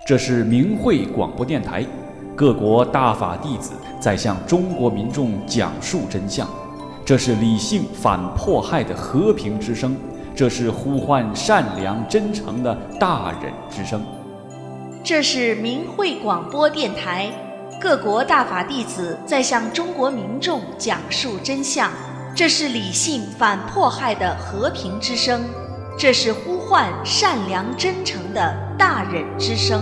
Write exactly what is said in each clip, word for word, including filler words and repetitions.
这是明慧广播电台，各国大法弟子在向中国民众讲述真相。这是理性反迫害的和平之声，这是呼唤善良真诚的大忍之声。 这是明慧广播电台，各国大法弟子在向中国民众讲述真相。这是理性反迫害的和平之声，这是呼唤善良真诚的大忍之声。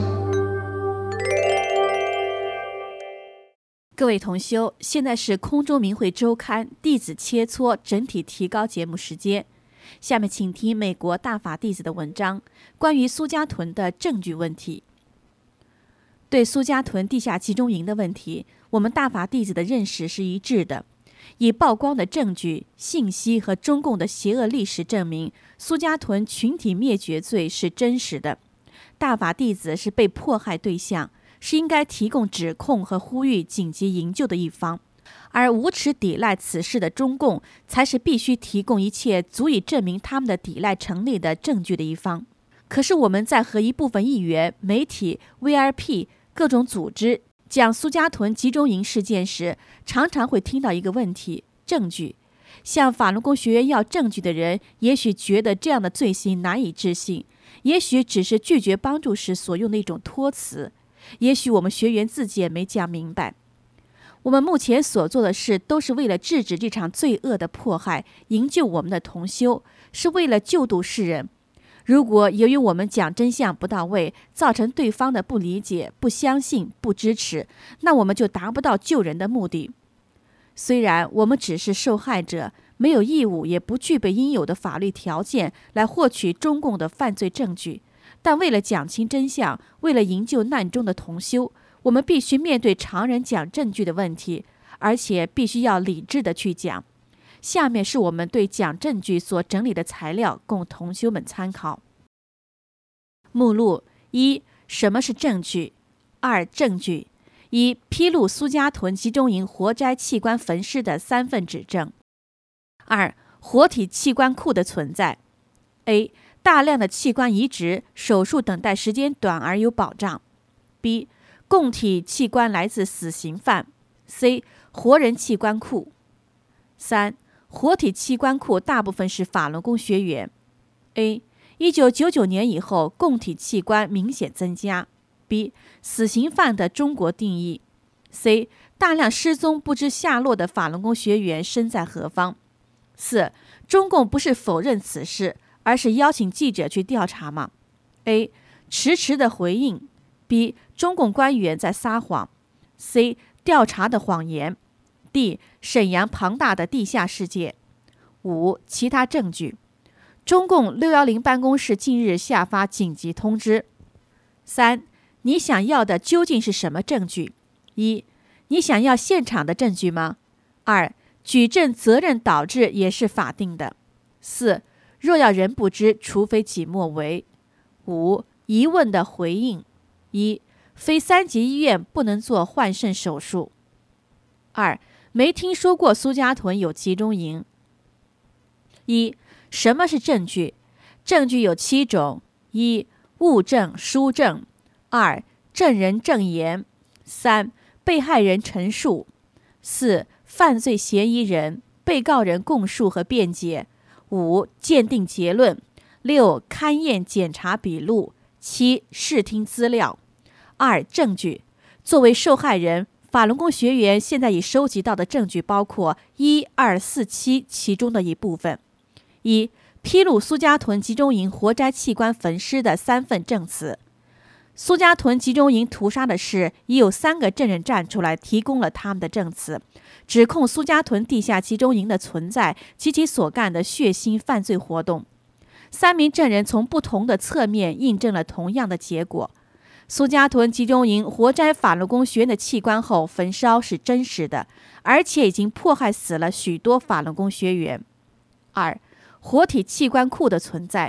各位同修，现在是空中明慧周刊弟子切磋整体提高节目时间。下面请听美国大法弟子的文章，关于苏家屯的证据问题。对苏家屯地下集中营的问题，我们大法弟子的认识是一致的。以曝光的证据、信息和中共的邪恶历史证明，苏家屯群体灭绝罪是真实的。大法弟子是被迫害对象，是应该提供指控和呼吁紧急营救的一方，而无耻抵赖此事的中共才是必须提供一切足以证明他们的抵赖成立的证据的一方。可是我们在和一部分议员、媒体、V I P、各种组织讲苏家屯集中营事件时，常常会听到一个问题：证据。向法轮功学院要证据的人，也许觉得这样的罪行难以置信，也许只是拒绝帮助时所用的一种托词，也许我们学员自己也没讲明白。我们目前所做的事，都是为了制止这场罪恶的迫害，营救我们的同修，是为了救度世人。如果由于我们讲真相不到位，造成对方的不理解、不相信、不支持，那我们就达不到救人的目的。虽然我们只是受害者，没有义务，也不具备应有的法律条件来获取中共的犯罪证据，但为了讲清真相，为了营救难中的同修，我们必须面对常人讲证据的问题，而且必须要理智的去讲。下面是我们对讲证据所整理的材料，供同修们参考。目录：一、什么是证据？二、证据：一、披露苏家屯集中营活摘器官焚尸的三份指证；二、活体器官库的存在。A. 大量的器官移植，手术等待时间短而有保障。B. 供体器官来自死刑犯。C. 活人器官库。三、活体器官库大部分是法轮功学员。A. 一九九九年以后，供体器官明显增加。B. 死刑犯的中国定义。C. 大量失踪不知下落的法轮功学员身在何方？四、中共不是否认此事，而是邀请记者去调查吗？ A. 迟迟的回应。 B. 中共官员在撒谎。 C. 调查的谎言。 D. 沈阳庞大的地下世界。五、其他证据。中共六一零办公室近日下发紧急通知。三、你想要的究竟是什么证据？一、你想要现场的证据吗？二、举证责任导致也是法定的。四、若要人不知，除非己莫为。五、疑问的回应。一、非三级医院不能做换肾手术。二、没听说过苏家屯有集中营。一、什么是证据？证据有七种：一、物证、书证；二、证人证言；三、被害人陈述；四、犯罪嫌疑人、被告人供述和辩解；五、鉴定结论；六、勘验检查笔录；七、视听资料。二、证据。作为受害人，法轮功学员现在已收集到的证据包括一、二、四、七其中的一部分。一、披露苏家屯集中营活摘器官焚尸的三份证词。苏家屯集中营屠杀的事，已有三个证人站出来提供了他们的证词，指控苏家屯地下集中营的存在及其所干的血腥犯罪活动。三名证人从不同的侧面印证了同样的结果：苏家屯集中营活摘法轮功学员的器官后焚烧是真实的，而且已经迫害死了许多法轮功学员。二、活体器官库的存在。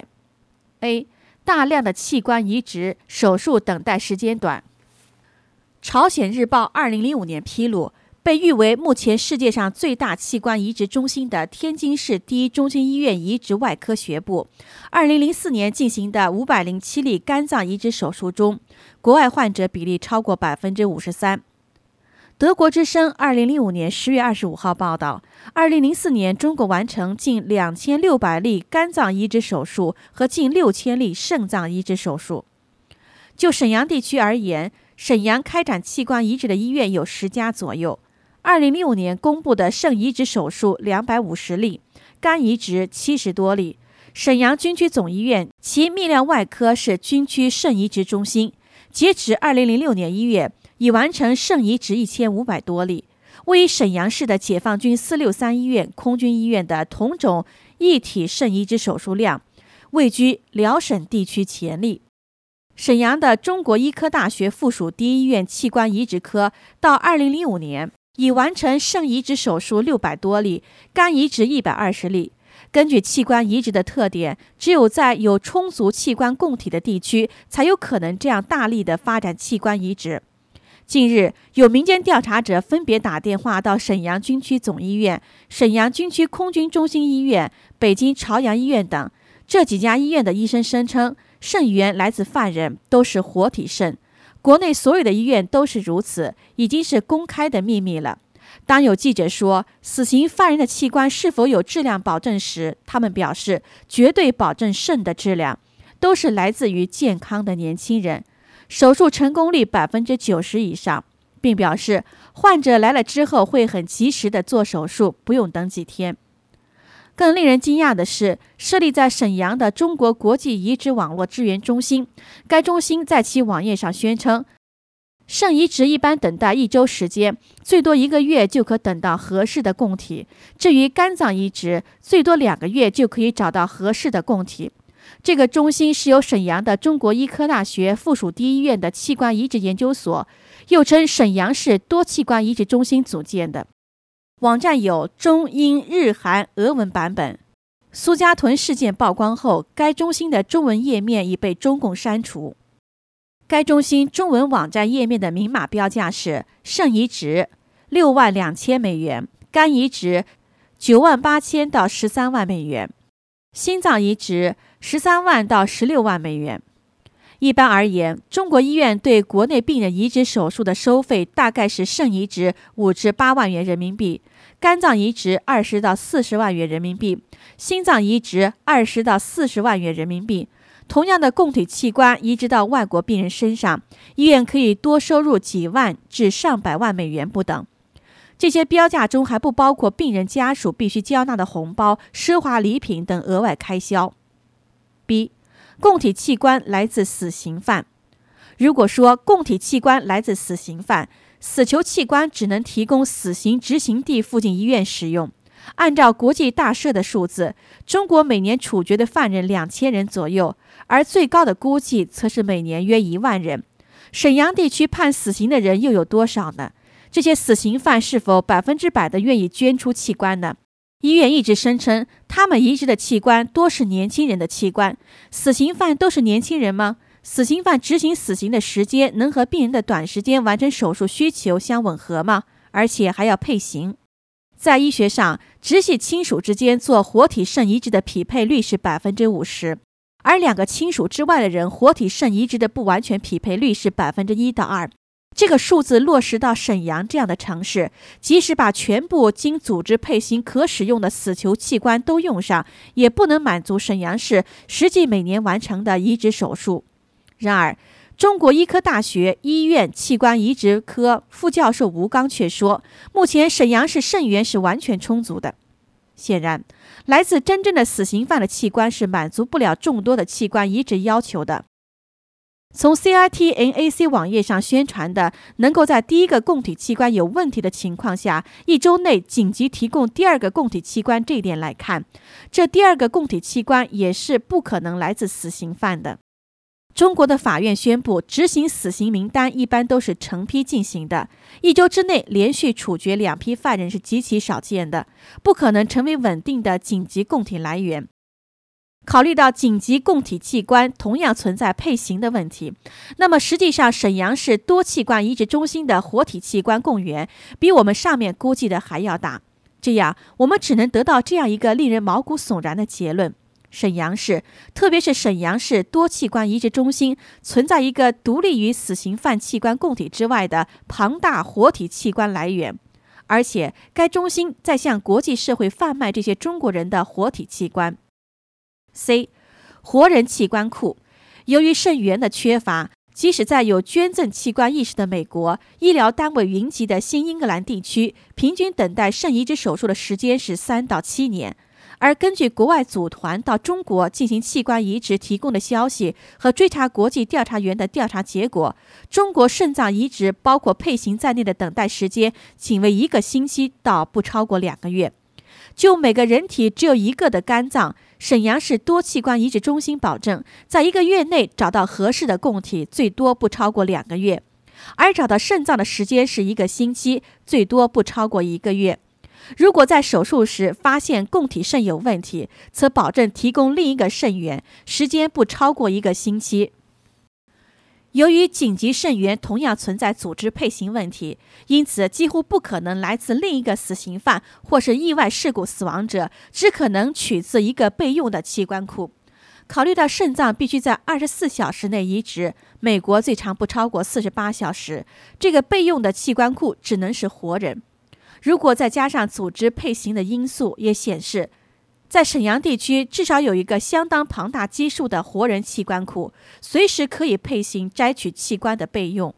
A. 大量的器官移植，手术等待时间短。朝鲜日报二零零五年披露， 被誉为目前世界上最大器官移植中心的天津市第一中心医院移植外科学部，二零零四年进行的五百零七例肝脏移植手术中，国外患者比例超过 百分之五十三。德国之声二零零五年十月二十五号报道，二零零四年中国完成近两千六百例肝脏移植手术和近六千例肾脏移植手术。就沈阳地区而言，沈阳开展器官移植的医院有十家左右。二零零五年公布的肾移植手术两百五十例，肝移植七十多例。沈阳军区总医院其泌尿外科是军区肾移植中心，截止二零零六年一月，已完成肾移植一千五百多例。位于沈阳市的解放军四六三医院空军医院的同种异体肾移植手术量位居辽沈地区前列。沈阳的中国医科大学附属第一医院器官移植科到二零零五年已完成肾移植手术六百多例，肝移植一百二十例。根据器官移植的特点，只有在有充足器官供体的地区，才有可能这样大力的发展器官移植。近日，有民间调查者分别打电话到沈阳军区总医院、沈阳军区空军中心医院、北京朝阳医院等这几家医院的医生声称，肾源来自犯人，都是活体肾。国内所有的医院都是如此，已经是公开的秘密了。当有记者说死刑犯人的器官是否有质量保证时，他们表示绝对保证肾的质量，都是来自于健康的年轻人，手术成功率 百分之九十 以上，并表示患者来了之后会很及时的做手术，不用等几天。更令人惊讶的是，设立在沈阳的中国国际移植网络支援中心，该中心在其网页上宣称，肾移植一般等待一周时间，最多一个月就可等到合适的供体。至于肝脏移植，最多两个月就可以找到合适的供体。这个中心是由沈阳的中国医科大学附属第一医院的器官移植研究所，又称沈阳市多器官移植中心组建的。网站有中英日韩俄文版本。苏家屯事件曝光后，该中心的中文页面已被中共删除。该中心中文网站页面的明码标价是：肾移植六万两千美元，肝移植九万八千到十三万美元，心脏移植十三万到十六万美元。一般而言，中国医院对国内病人移植手术的收费大概是肾移植五至八万元人民币，肝脏移植二十到四十万元人民币，心脏移植二十到四十万元人民币。同样的供体器官移植到外国病人身上，医院可以多收入几万至上百万美元不等。这些标价中还不包括病人家属必须交纳的红包、奢华礼品等额外开销。B. 供体器官来自死刑犯。如果说供体器官来自死刑犯，死囚器官只能提供死刑执行地附近医院使用。按照国际大赦的数字，中国每年处决的犯人两千人左右，而最高的估计则是每年约一万人。沈阳地区判死刑的人又有多少呢？这些死刑犯是否百分之百的愿意捐出器官呢？医院一直声称，他们移植的器官多是年轻人的器官。死刑犯都是年轻人吗？死刑犯执行死刑的时间能和病人的短时间完成手术需求相吻合吗？而且还要配型。在医学上，直系亲属之间做活体肾移植的匹配率是 百分之五十， 而两个亲属之外的人活体肾移植的不完全匹配率是 百分之一到二。这个数字落实到沈阳这样的城市，即使把全部经组织配型可使用的死囚器官都用上，也不能满足沈阳市实际每年完成的移植手术。然而，中国医科大学医院器官移植科副教授吴刚却说，目前沈阳市肾源是完全充足的。显然，来自真正的死刑犯的器官是满足不了众多的器官移植要求的。从 C I T N A C 网页上宣传的能够在第一个供体器官有问题的情况下，一周内紧急提供第二个供体器官这一点来看，这第二个供体器官也是不可能来自死刑犯的。中国的法院宣布，执行死刑名单一般都是成批进行的，一周之内连续处决两批犯人是极其少见的，不可能成为稳定的紧急供体来源。 考虑到紧急供体器官同样存在配型的问题，那么实际上沈阳市多器官移植中心的活体器官供源比我们上面估计的还要大。这样我们只能得到这样一个令人毛骨悚然的结论：沈阳市，特别是沈阳市多器官移植中心，存在一个独立于死刑犯器官供体之外的庞大活体器官来源，而且该中心在向国际社会贩卖这些中国人的活体器官。C. 活人器官库。由于肾源的缺乏，即使在有捐赠器官意识的美国，医疗单位云集的新英格兰地区，平均等待肾移植手术的时间是三到七年。而根据国外组团到中国进行器官移植提供的消息和追查国际调查员的调查结果，中国肾脏移植包括配型在内的等待时间仅为一个星期到不超过两个月。就每个人体只有一个的肝脏，沈阳市多器官移植中心保证，在一个月内找到合适的供体，最多不超过两个月；而找到肾脏的时间是一个星期，最多不超过一个月。如果在手术时发现供体肾有问题，则保证提供另一个肾源，时间不超过一个星期。由于紧急肾源同样存在组织配型问题，因此几乎不可能来自另一个死刑犯或是意外事故死亡者，只可能取自一个备用的器官库。考虑到肾脏必须在二十四小时内移植，美国最长不超过四十八小时，这个备用的器官库只能是活人。如果再加上组织配型的因素，也显示在沈阳地区至少有一个相当庞大基数的活人器官库，随时可以配型摘取器官的备用。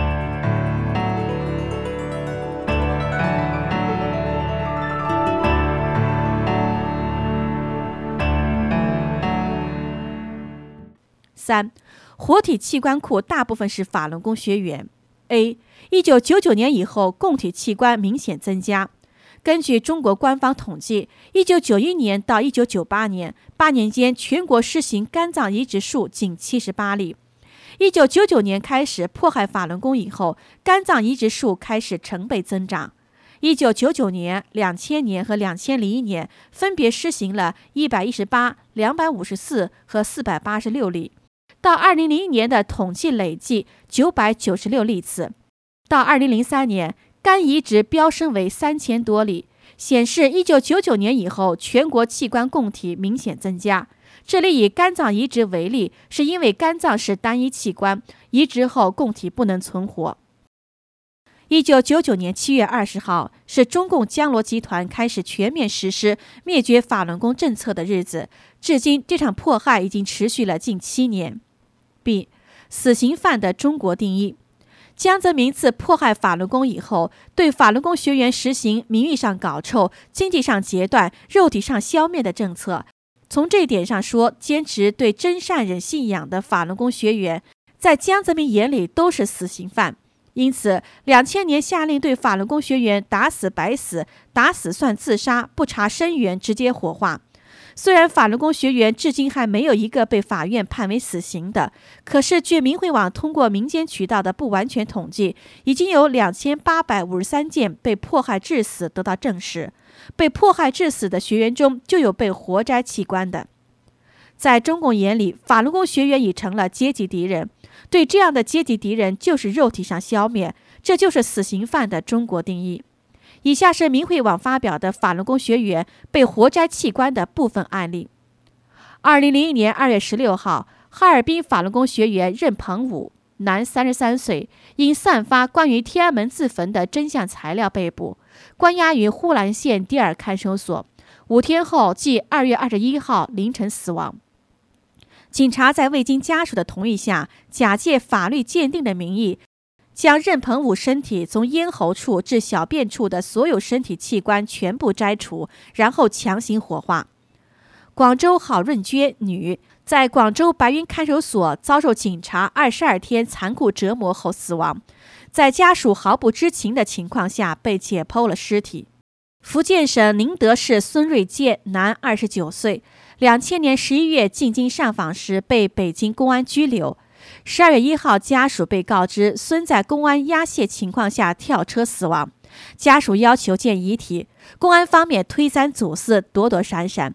三、活体器官库大部分是法轮功学员。A. 一九九九年以后，供体器官明显增加。根据中国官方统计，一九九一年到一九九八年八年间，全国施行肝脏移植数仅七十八例。一九九九年开始迫害法轮功以后，肝脏移植数开始成倍增长。一九九九年、两千年和两千零一年分别施行了一百一十八、两百五十四和四百八十六例。到二零零一年的统计累计九百九十六例次，到二零零三年，肝移植飙升为三千多例，显示一九九九年以后全国器官供体明显增加。这里以肝脏移植为例，是因为肝脏是单一器官，移植后供体不能存活。一九九九年七月二十号是中共江罗集团开始全面实施灭绝法轮功政策的日子，至今这场迫害已经持续了近七年。B. 死刑犯的中国定义。江泽民自迫害法轮功以后，对法轮功学员实行名义上搞臭、经济上截断、肉体上消灭的政策。从这一点上说，坚持对真善忍信仰的法轮功学员，在江泽民眼里都是死刑犯。因此，两千年下令对法轮功学员打死白死，打死算自杀，不查生源，直接火化。虽然法轮功学员至今还没有一个被法院判为死刑的，可是据明慧网通过民间渠道的不完全统计，已经有两千八百五十三件被迫害致死得到证实。被迫害致死的学员中，就有被活摘器官的。在中共眼里，法轮功学员已成了阶级敌人，对这样的阶级敌人就是肉体上消灭，这就是死刑犯的中国定义。以下是明慧网发表的法轮功学员被活摘器官的部分案例。二零零一年二月十六号，哈尔滨法轮功学员任鹏武，男，三十三岁，因散发关于天安门自焚的真相材料被捕，关押于呼兰县第二看守所。五天后，即二月二十一号凌晨死亡。警察在未经家属的同意下，假借法律鉴定的名义，将任鹏武身体从咽喉处至小便处的所有身体器官全部摘除，然后强行火化。广州郝润娟，女，在广州白云看守所遭受警察二十二天残酷折磨后死亡，在家属毫不知情的情况下被解剖了尸体。福建省宁德市孙瑞健，男，二十九岁，两千年十一月进京上访时被北京公安拘留。十二月一号，家属被告知孙在公安押解情况下跳车死亡，家属要求见遗体，公安方面推三阻四，躲躲闪闪。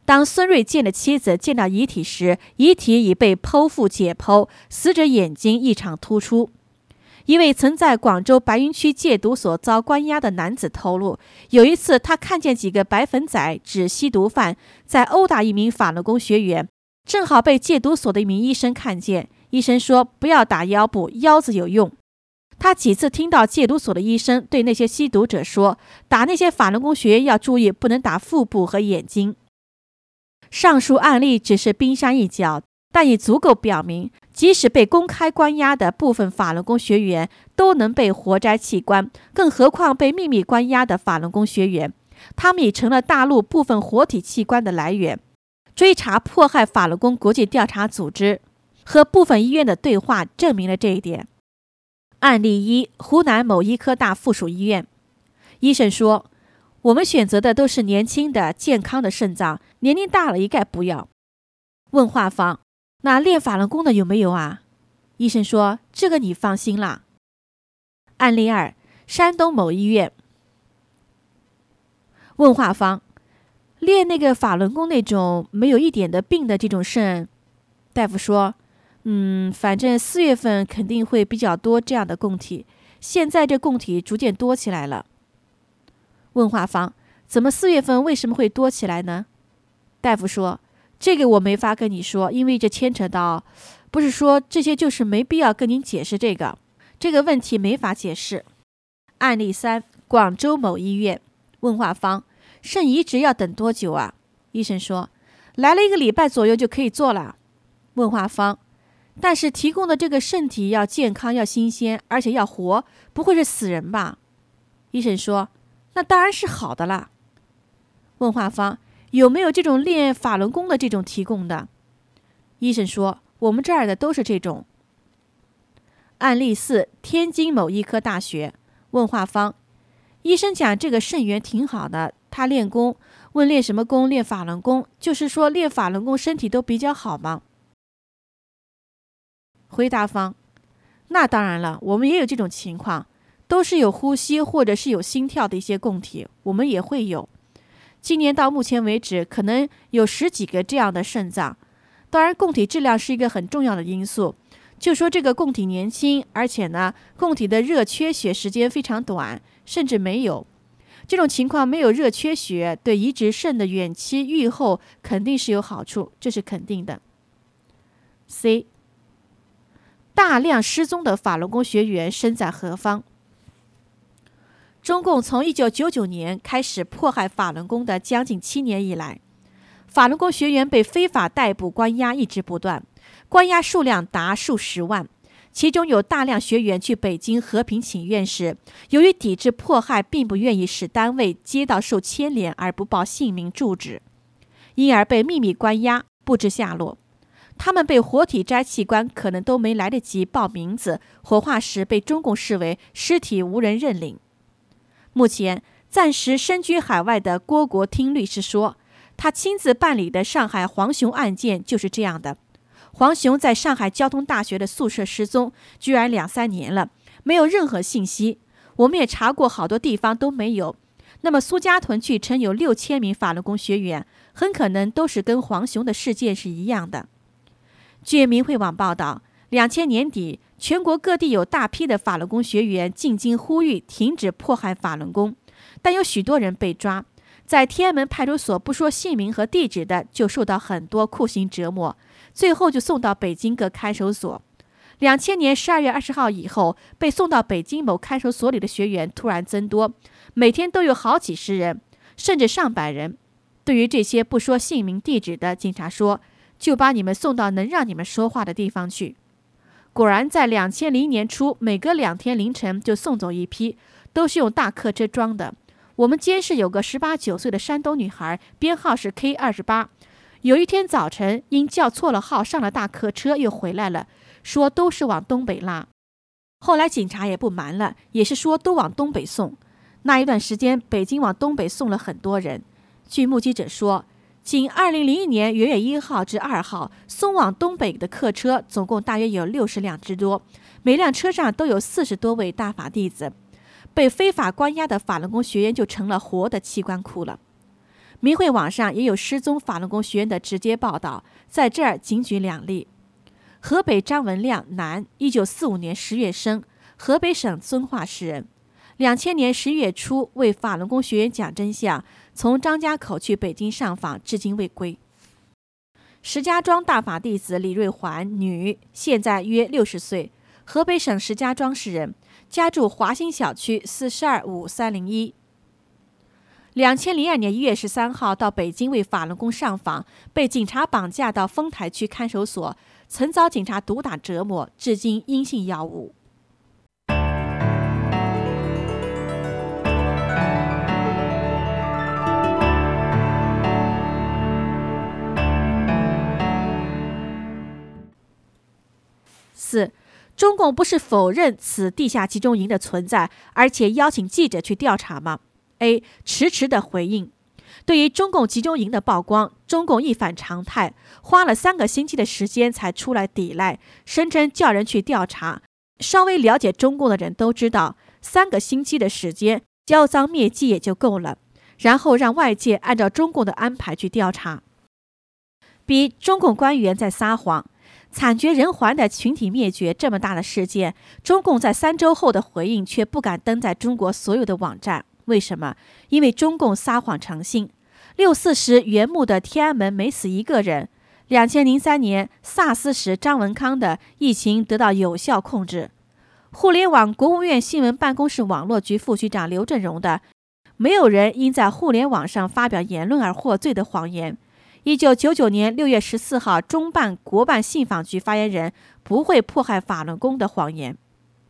当孙瑞见的妻子见到遗体时，遗体已被剖腹解剖，死者眼睛异常突出。一位曾在广州白云区戒毒所遭关押的男子透露，有一次他看见几个白粉仔指吸毒犯在殴打一名法轮功学员，正好被戒毒所的一名医生看见。医生说不要打腰部，腰子有用。他几次听到戒毒所的医生对那些吸毒者说，打那些法轮功学员要注意，不能打腹部和眼睛。上述案例只是冰山一角，但已足够表明，即使被公开关押的部分法轮功学员都能被活摘器官，更何况被秘密关押的法轮功学员，他们已成了大陆部分活体器官的来源。追查迫害法轮功国际调查组织和部分医院的对话证明了这一点。案例一，湖南某医科大附属医院，医生说，我们选择的都是年轻的健康的肾脏，年龄大了一概不要。问话方，那练法轮功的有没有啊？医生说，这个你放心啦。案例二，山东某医院。问话方，练那个法轮功那种没有一点的病的这种肾，大夫说，嗯，反正四月份肯定会比较多这样的供体，现在这供体逐渐多起来了。问话方，怎么四月份为什么会多起来呢？大夫说，这个我没法跟你说，因为这牵扯到，不是说这些，就是没必要跟您解释这个，这个问题没法解释。案例三，广州某医院。问话方，肾移植要等多久啊？医生说，来了一个礼拜左右就可以做了。问话方，但是提供的这个肾体要健康要新鲜，而且要活，不会是死人吧？医生说，那当然是好的啦。问话方，有没有这种练法轮功的这种提供的？医生说，我们这儿的都是这种。案例四，天津某医科大学。问话方，医生讲这个肾源挺好的，他练功，问练什么功？练法轮功，就是说练法轮功身体都比较好吗？回答方，那当然了，我们也有这种情况，都是有呼吸或者是有心跳的一些供体，我们也会有。今年到目前为止，可能有十几个这样的肾脏。当然，供体质量是一个很重要的因素。就说这个供体年轻，而且呢，供体的热缺血时间非常短，甚至没有。这种情况没有热缺血，对移植肾的远期预后肯定是有好处，这是肯定的。C， 大量失踪的法轮功学员身在何方？中共从一九九九年开始迫害法轮功的将近七年以来，法轮功学员被非法逮捕关押一直不断，关押数量达数十万。其中有大量学员去北京和平请愿时，由于抵制迫害，并不愿意使单位接到受牵连而不报姓名住址，因而被秘密关押，不知下落。他们被活体摘器官，可能都没来得及报名字，火化时被中共视为尸体无人认领。目前暂时身居海外的郭国听律师说，他亲自办理的上海黄雄案件就是这样的。黄雄在上海交通大学的宿舍失踪，居然两三年了，没有任何信息。我们也查过好多地方都没有。那么苏家屯据称有六千名法轮功学员，很可能都是跟黄雄的事件是一样的。据明慧网报道，两千年底，全国各地有大批的法轮功学员进京呼吁停止迫害法轮功，但有许多人被抓。在天安门派出所不说姓名和地址的，就受到很多酷刑折磨，最后就送到北京各看守所。两千年十二月二十号以后，被送到北京某看守所里的学员突然增多，每天都有好几十人，甚至上百人。对于这些不说姓名地址的，警察说，就把你们送到能让你们说话的地方去。果然，在两千零一年初，每隔两天凌晨就送走一批，都是用大客车装的。我们监视有个十八九岁的山东女孩，编号是 K 二十八。有一天早晨，因叫错了号，上了大客车又回来了，说都是往东北拉。后来警察也不瞒了，也是说都往东北送。那一段时间，北京往东北送了很多人。据目击者说，仅二零零一年元月一号至二号送往东北的客车总共大约有六十辆之多，每辆车上都有四十多位大法弟子。被非法关押的法轮功学员就成了活的器官库了。 明慧网上也有失踪法轮功学员的直接报道，在这儿仅举两例。河北张文亮，男，一九四五年十月生，河北省遵化市人。两千年十一月初为法轮功学员讲真相，从张家口去北京上访，至今未归。石家庄大法弟子李瑞环，女，现在约六十岁，河北省石家庄市人，家住华兴小区四十二五三零一。两千零二年一月十三号到北京为法轮功上访，被警察绑架到丰台区看守所，曾遭警察毒打折磨，至今阴性药物。四，中共不是否认此地下集中营的存在，而且邀请记者去调查吗？ A. 迟迟的回应。对于中共集中营的曝光，中共一反常态，花了三个星期的时间才出来抵赖，声称叫人去调查。稍微了解中共的人都知道，三个星期的时间销赃灭迹也就够了，然后让外界按照中共的安排去调查。B. 中共官员在撒谎。惨绝人寰的群体灭绝这么大的事件，中共在三周后的回应却不敢登在中国所有的网站。为什么？因为中共撒谎成性。六四时原木的天安门没死一个人。两千零三年 SARS 时张文康的疫情得到有效控制。互联网国务院新闻办公室网络局副局长刘振荣的没有人因在互联网上发表言论而获罪的谎言。一九九九年六月十四号中办国办信访局发言人不会迫害法轮功的谎言。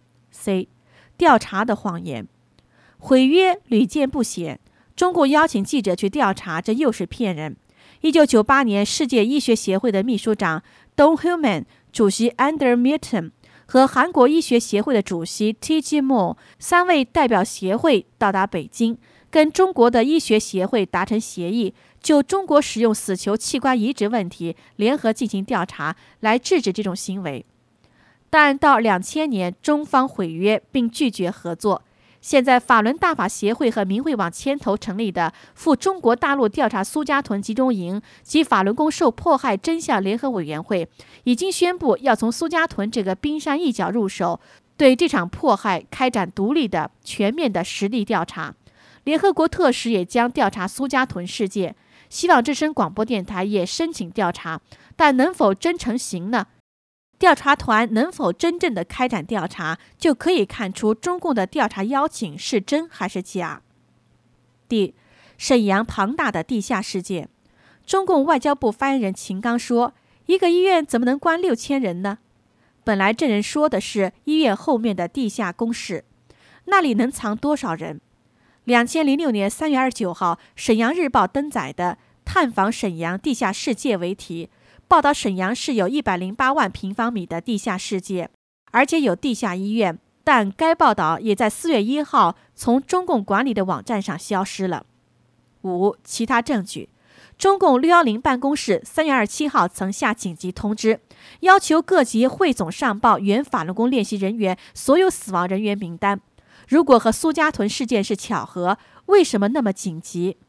C. 调查的谎言。毁约屡见不鲜，中共邀请记者去调查，这又是骗人。一九九八年世界医学协会的秘书长 Don Hillman、 主席 Andrew Milton 和韩国医学协会的主席 T G Moore 三位代表协会到达北京，跟中国的医学协会达成协议，就中国使用死囚器官移植问题联合进行调查，来制止这种行为。但到两千年，中方毁约并拒绝合作。现在法轮大法协会和明慧网牵头成立的赴中国大陆调查苏家屯集中营及法轮功受迫害真相联合委员会，已经宣布要从苏家屯这个冰山一角入手，对这场迫害开展独立的全面的实地调查。联合国特使也将调查苏家屯事件，希望之声广播电台也申请调查，但能否真成行呢？调查团能否真正的开展调查，就可以看出中共的调查邀请是真还是假。第，沈阳庞大的地下世界。中共外交部发言人秦刚说，一个医院怎么能关六千人呢？本来证人说的是医院后面的地下工室，那里能藏多少人？两千零六年三月二十九号，沈阳日报登载的探访沈阳地下世界为题，报道沈阳市有一百零八万平方米的地下世界，而且有地下医院，但该报道也在四月一号从中共管理的网站上消失了。五、其他证据。中共六一零办公室三月二十七号曾下紧急通知，要求各级汇总上报原法轮功练习人员所有死亡人员名单。如果和苏家屯事件是巧合，为什么那么紧急？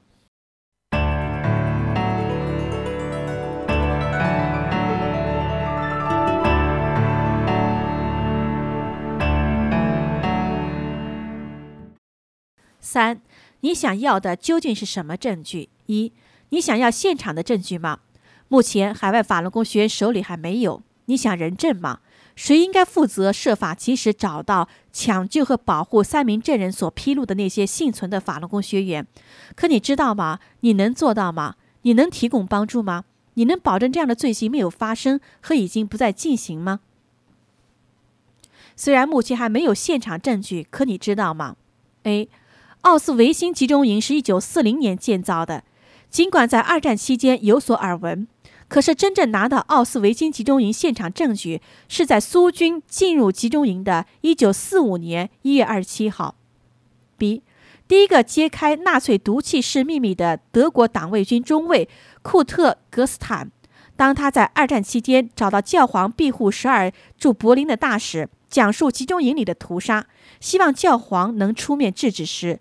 三，你想要的究竟是什么证据？一，你想要现场的证据吗？目前海外法轮功学员手里还没有。你想人证吗？谁应该负责设法及时找到、抢救和保护三名证人所披露的那些幸存的法轮功学员？可你知道吗？你能做到吗？你能提供帮助吗？你能保证这样的罪行没有发生和已经不再进行吗？虽然目前还没有现场证据，可你知道吗？ A. 奥斯维辛集中营是一九四零年建造的，尽管在二战期间有所耳闻，可是真正拿到奥斯维辛集中营现场证据是在苏军进入集中营的一九四五年一月二十七号。 B. 第一个揭开纳粹毒气室秘密的德国党卫军中尉库特·格斯坦，当他在二战期间找到教皇庇护十二驻柏林的大使，讲述集中营里的屠杀，希望教皇能出面制止时，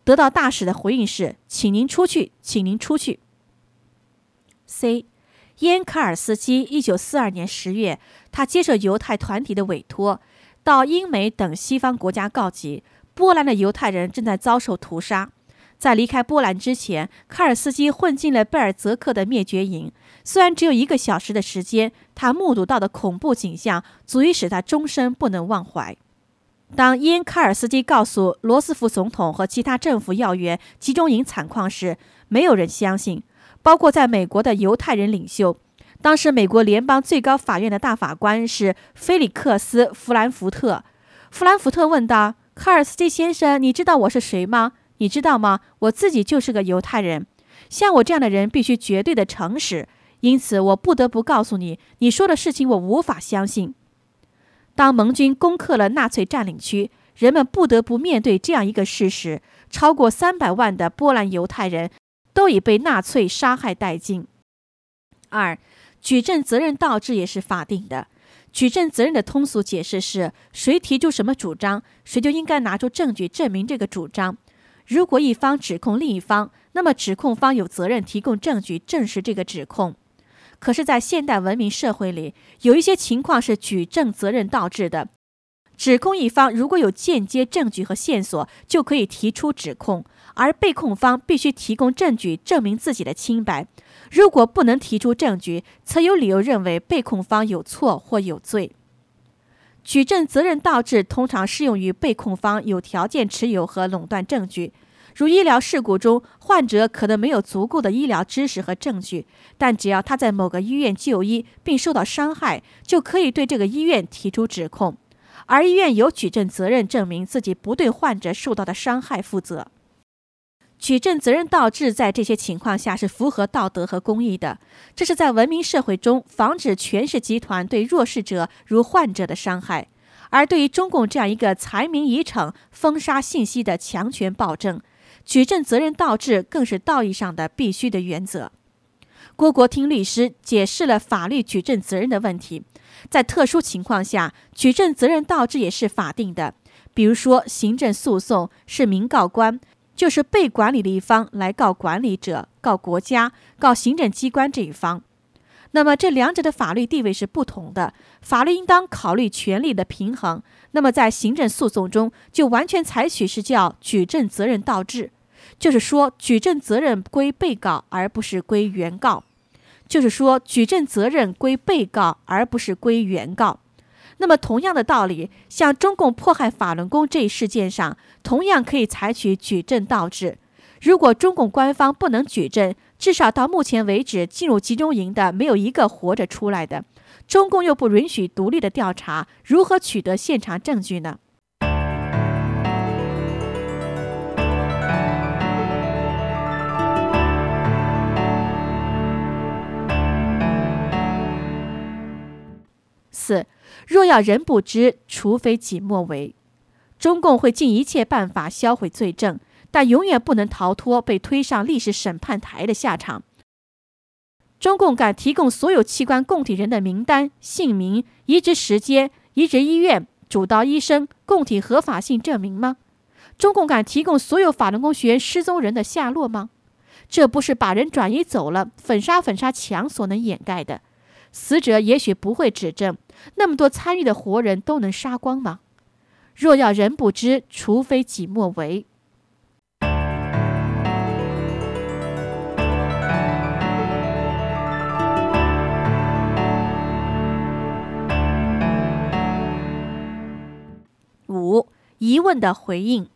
得到大使的回应是：请您出去，请您出去。C. 耶恩卡尔斯基一九四二年十月，他接受犹太团体的委托，到英美等西方国家告急，波兰的犹太人正在遭受屠杀。在离开波兰之前，卡尔斯基混进了贝尔泽克的灭绝营。虽然只有一个小时的时间，他目睹到的恐怖景象足以使他终身不能忘怀。当伊恩·卡尔斯基告诉罗斯福总统和其他政府要员集中营惨况时，没有人相信，包括在美国的犹太人领袖。当时美国联邦最高法院的大法官是菲利克斯·弗兰福特。弗兰福特问道：卡尔斯基先生，你知道我是谁吗？你知道吗？我自己就是个犹太人。像我这样的人必须绝对的诚实，因此我不得不告诉你，你说的事情我无法相信。当盟军攻克了纳粹占领区，人们不得不面对这样一个事实：超过三百万的波兰犹太人都已被纳粹杀害殆尽。二、举证责任倒置也是法定的。举证责任的通俗解释是：谁提出什么主张，谁就应该拿出证据证明这个主张。如果一方指控另一方，那么指控方有责任提供证据证实这个指控。可是在现代文明社会里，有一些情况是举证责任倒置的。指控一方如果有间接证据和线索，就可以提出指控，而被控方必须提供证据证明自己的清白。如果不能提出证据，则有理由认为被控方有错或有罪。举证责任倒置通常适用于被控方有条件持有和垄断证据。如医疗事故中，患者可能没有足够的医疗知识和证据，但只要他在某个医院就医并受到伤害，就可以对这个医院提出指控，而医院有举证责任证明自己不对患者受到的伤害负责。举证责任倒置在这些情况下是符合道德和公义的，这是在文明社会中防止权势集团对弱势者如患者的伤害。而对于中共这样一个财民遗惩、封杀信息的强权暴政，举证责任倒置更是道义上的必须的原则。郭国听律师解释了法律举证责任的问题。在特殊情况下，举证责任倒置也是法定的。比如说，行政诉讼是民告官，就是被管理的一方来告管理者、告国家、告行政机关这一方。那么这两者的法律地位是不同的，法律应当考虑权利的平衡。那么在行政诉讼中，就完全采取是叫举证责任倒置，就是说举证责任归被告而不是归原告，就是说举证责任归被告而不是归原告。那么同样的道理，像中共迫害法轮功这一事件上，同样可以采取举证倒置。如果中共官方不能举证，至少到目前为止进入集中营的没有一个活着出来的，中共又不允许独立的调查，如何取得现场证据呢？四，若要人不知，除非己莫为。中共会尽一切办法销毁罪证，但永远不能逃脱被推上历史审判台的下场。中共敢提供所有器官供体人的名单、姓名、移植时间、移植医院、主刀医生、供体合法性证明吗？中共敢提供所有法轮功学员失踪人的下落吗？这不是把人转移走了，粉刷粉刷墙所能掩盖的。死者也许不会指证，那么多参与的活人都能杀光吗？若要人不知，除非己莫为。五、疑问的回应。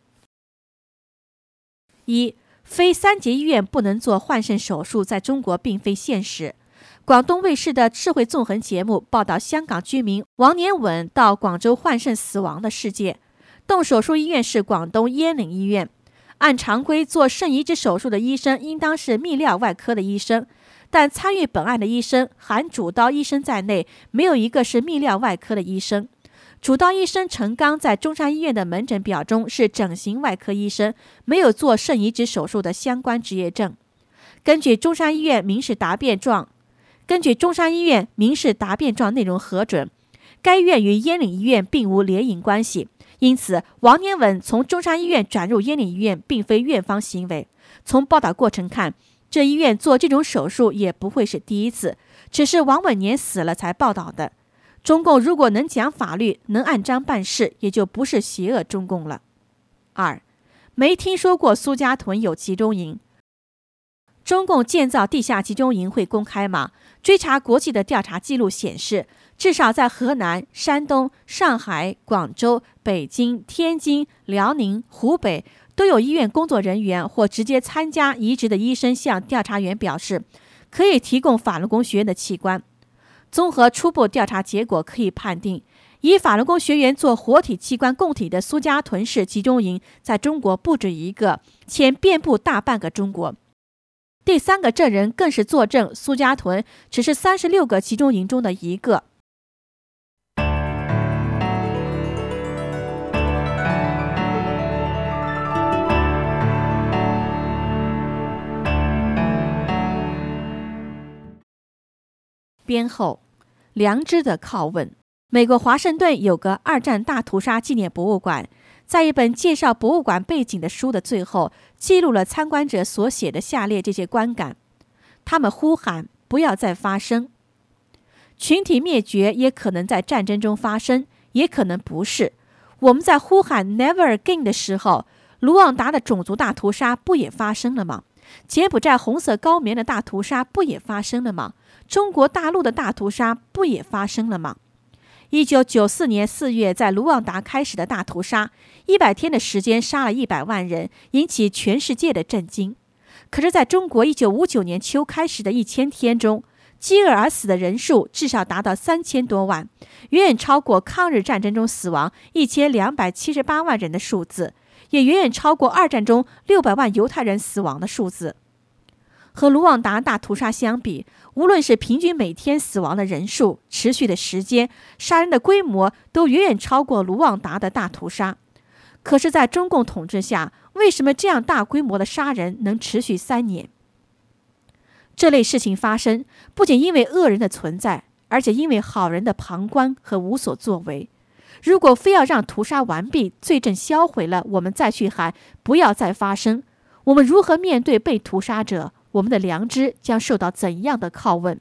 一、非三级医院不能做换肾手术，在中国并非现实。广东卫视的智慧纵横节目报道香港居民王年稳到广州换肾死亡的事件。动手术医院是广东烟岭医院。按常规做肾移植手术的医生应当是泌尿外科的医生，但参与本案的医生含主刀医生在内，没有一个是泌尿外科的医生。主刀医生陈刚在中山医院的门诊表中是整形外科医生，没有做肾移植手术的相关职业证。根据中山医院民事答辩状根据中山医院民事答辩状内容核准，该院与烟岭医院并无联营关系， 因此王年稳从中山医院转入燕岭医院并非院方行为。从报道过程看，这医院做这种手术也不会是第一次，只是王稳年死了才报道的。中共如果能讲法律，能按章办事，也就不是邪恶中共了。二，没听说过苏家屯有集中营。中共建造地下集中营会公开吗？追查国际的调查记录显示，至少在河南、山东、上海、广州、北京、天津、辽宁、湖北都有医院工作人员或直接参加移植的医生向调查员表示，可以提供法轮功学员的器官。综合初步调查结果可以判定，以法轮功学员做活体器官供体的苏家屯市集中营在中国不止一个，且遍布大半个中国。第三个证人更是作证，苏家屯只是三十六个集中营中的一个。编后，良知的拷问。美国华盛顿有个二战大屠杀纪念博物馆，在一本介绍博物馆背景的书的最后，记录了参观者所写的下列这些观感：他们呼喊不要再发生。群体灭绝也可能在战争中发生，也可能不是。我们在呼喊 Never Again 的时候，卢旺达的种族大屠杀不也发生了吗？柬埔寨红色高棉的大屠杀不也发生了吗？中国大陆的大屠杀不也发生了吗？一九九四年四月在卢旺达开始的大屠杀，一百天的时间杀了一百万人，引起全世界的震惊。可是在中国一九五九年秋开始的一千天中，饥饿而死的人数至少达到三千多万，远远超过抗日战争中死亡一千两百七十八万人的数字，也远远超过二战中六百万犹太人死亡的数字。和卢旺达大屠杀相比，无论是平均每天死亡的人数、持续的时间、杀人的规模，都远远超过卢旺达的大屠杀。可是在中共统治下，为什么这样大规模的杀人能持续三年？这类事情发生，不仅因为恶人的存在，而且因为好人的旁观和无所作为。如果非要让屠杀完毕、罪证销毁了，我们再去喊不要再发生，我们如何面对被屠杀者？我们的良知将受到怎样的拷问？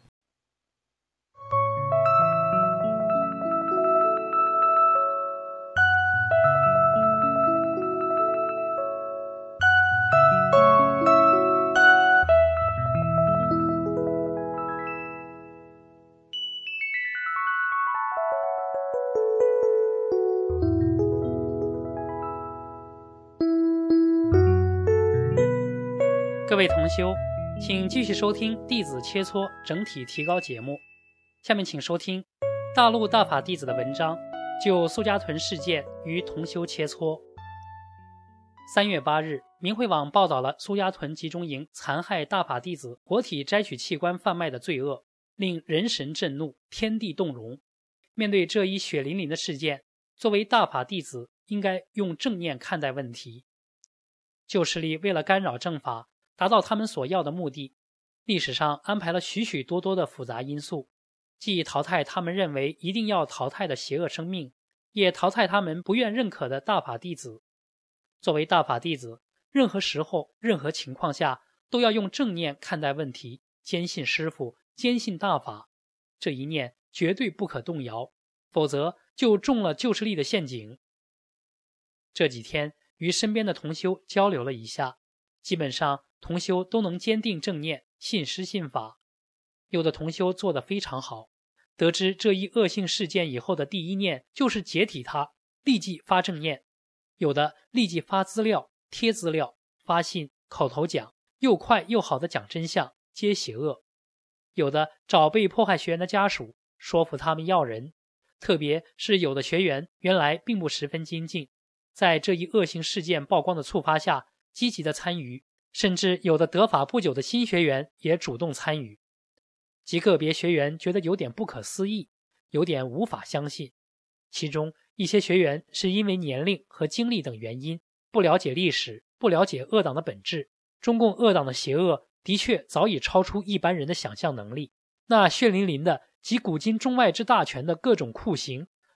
各位同修，请继续收听弟子切磋整体提高节目。下面请收听大陆大法弟子的文章，就苏家屯事件与同修切磋。三月八日，明慧网报道了苏家屯集中营残害大法弟子活体摘取器官贩卖的罪恶，令人神震怒，天地动容。面对这一血淋淋的事件，作为大法弟子应该用正念看待问题。旧势力为了干扰正法，达到他们所要的目的，历史上安排了许许多多的复杂因素，既淘汰他们认为一定要淘汰的邪恶生命，也淘汰他们不愿认可的大法弟子。作为大法弟子，任何时候、任何情况下都要用正念看待问题，坚信师父，坚信大法，这一念绝对不可动摇，否则就中了旧势力的陷阱。这几天与身边的同修交流了一下，基本上同修都能坚定正念，信师信法。有的同修做得非常好，得知这一恶性事件以后的第一念就是解体它，立即发正念。有的立即发资料、贴资料、发信、口头讲，又快又好的讲真相，揭邪恶。有的找被迫害学员的家属，说服他们要人。特别是有的学员原来并不十分精进，在这一恶性事件曝光的触发下，积极的参与，甚至有的得法不久的新学员也主动参与。极个别学员觉得有点不可思议，有点无法相信。其中一些学员是因为年龄和经历等原因，不了解历史，不了解恶党的本质。中共恶党的邪恶的确早已超出一般人的想象能力。那血淋淋的集古今中外之大权的各种酷刑，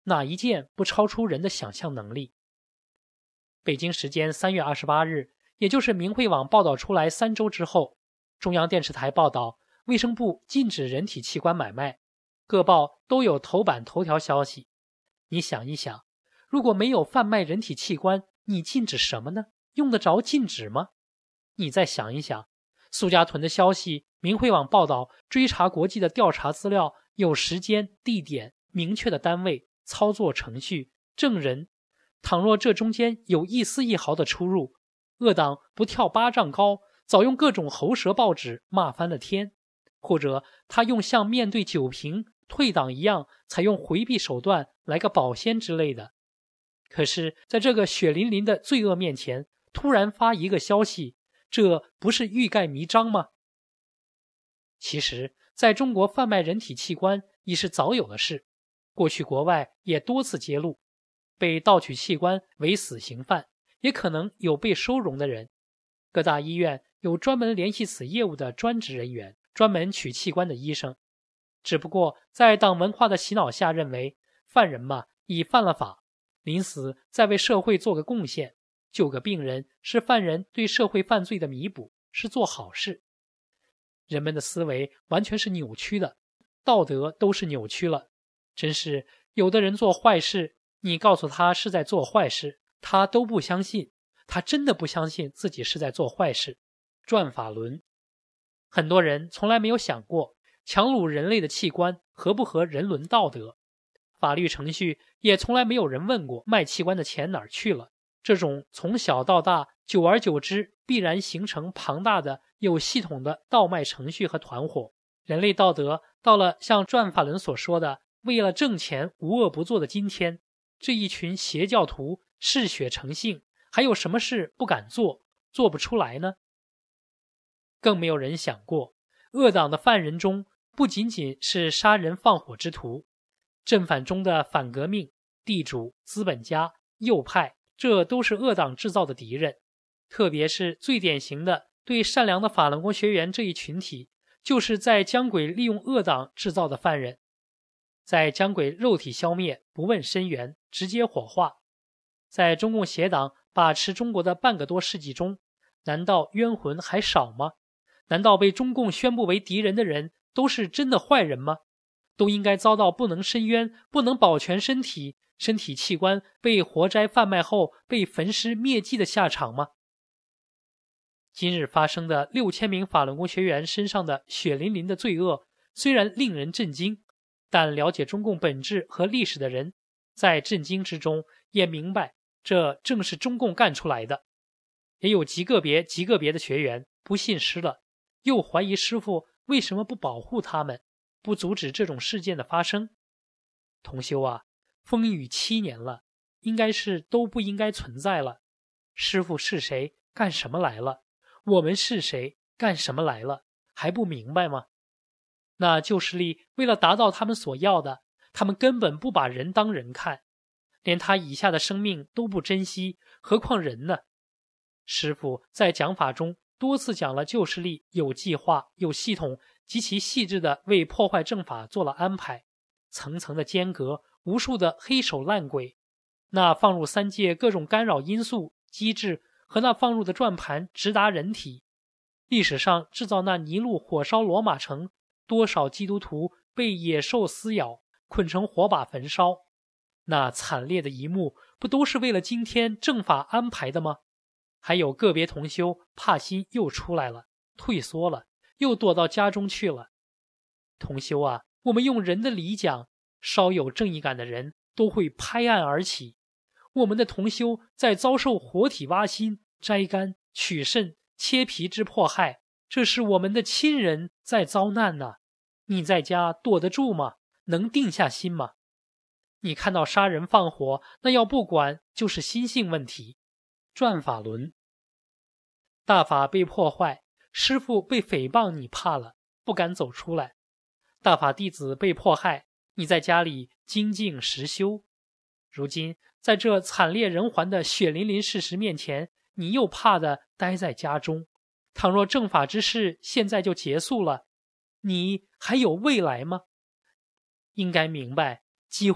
哪一件不超出人的想象能力？北京时间三月二十八日，也就是明慧网报道出来三周之后，中央电视台报道卫生部禁止人体器官买卖，各报都有头版头条消息。你想一想，如果没有贩卖人体器官，你禁止什么呢？用得着禁止吗？你再想一想，苏家屯的消息，明慧网报道，追查国际的调查资料，有时间、地点、明确的单位、操作程序、证人。倘若这中间有一丝一毫的出入，恶党不跳八丈高，早用各种喉舌报纸骂翻了天，或者他用像面对酒瓶退党一样，采用回避手段来个保鲜之类的。可是在这个血淋淋的罪恶面前，突然发一个消息，这不是欲盖弥彰吗？其实在中国贩卖人体器官已是早有的事，过去国外也多次揭露，被盗取器官为死刑犯，也可能有被收容的人。各大医院有专门联系此业务的专职人员，专门取器官的医生。只不过在党文化的洗脑下，认为犯人嘛，已犯了法，临死再为社会做个贡献，救个病人是犯人对社会犯罪的弥补，是做好事。人们的思维完全是扭曲的，道德都是扭曲了。真是有的人做坏事，你告诉他是在做坏事，他都不相信，他真的不相信自己是在做坏事。转法轮，很多人从来没有想过强掳人类的器官合不合人伦道德，法律程序也从来没有人问过卖器官的钱哪儿去了。这种从小到大，久而久之必然形成庞大的有系统的倒卖程序和团伙。人类道德到了像转法轮所说的为了挣钱无恶不作的今天，这一群邪教徒嗜血成性，还有什么事不敢做，做不出来呢？更没有人想过，恶党的犯人中不仅仅是杀人放火之徒，正反中的反革命、地主、资本家、右派，这都是恶党制造的敌人。特别是最典型的对善良的法轮功学员这一群体，就是在江鬼利用恶党制造的犯人。在江鬼肉体消灭，不问深源，直接火化。在中共邪党把持中国的半个多世纪中，难道冤魂还少吗？难道被中共宣布为敌人的人都是真的坏人吗？都应该遭到不能申冤、不能保全身体、身体器官被活摘贩卖后被焚尸灭迹的下场吗？今日发生的六千名法轮功学员身上的血淋淋的罪恶，虽然令人震惊，但了解中共本质和历史的人，在震惊之中也明白，这正是中共干出来的。也有极个别极个别的学员不信师了，又怀疑师父为什么不保护他们，不阻止这种事件的发生。同修啊，风雨七年了，应该是都不应该存在了。师父是谁，干什么来了？我们是谁，干什么来了？还不明白吗？那旧势力为了达到他们所要的，他们根本不把人当人看，连他以下的生命都不珍惜，何况人呢？师父在讲法中多次讲了旧势力有计划、有系统、极其细致地为破坏正法做了安排，层层的间隔，无数的黑手烂鬼，那放入三界各种干扰因素、机制和那放入的转盘直达人体。历史上制造那尼禄火烧罗马城，多少基督徒被野兽撕咬，捆成火把焚烧，那惨烈的一幕不都是为了今天正法安排的吗？还有个别同修怕心又出来了，退缩了，又躲到家中去了。同修啊，我们用人的理讲，稍有正义感的人都会拍案而起。我们的同修在遭受活体挖心、摘肝、取肾、切皮之迫害，这是我们的亲人在遭难呐、啊！你在家躲得住吗？能定下心吗？你看到杀人放火，那要不管就是心性问题。转法轮，大法被破坏，师父被诽谤，你怕了，不敢走出来。大法弟子被迫害，你在家里精进实修。如今在这惨烈人寰的血淋淋事实面前，你又怕的待在家中。倘若正法之事现在就结束了，你还有未来吗？应该明白，机会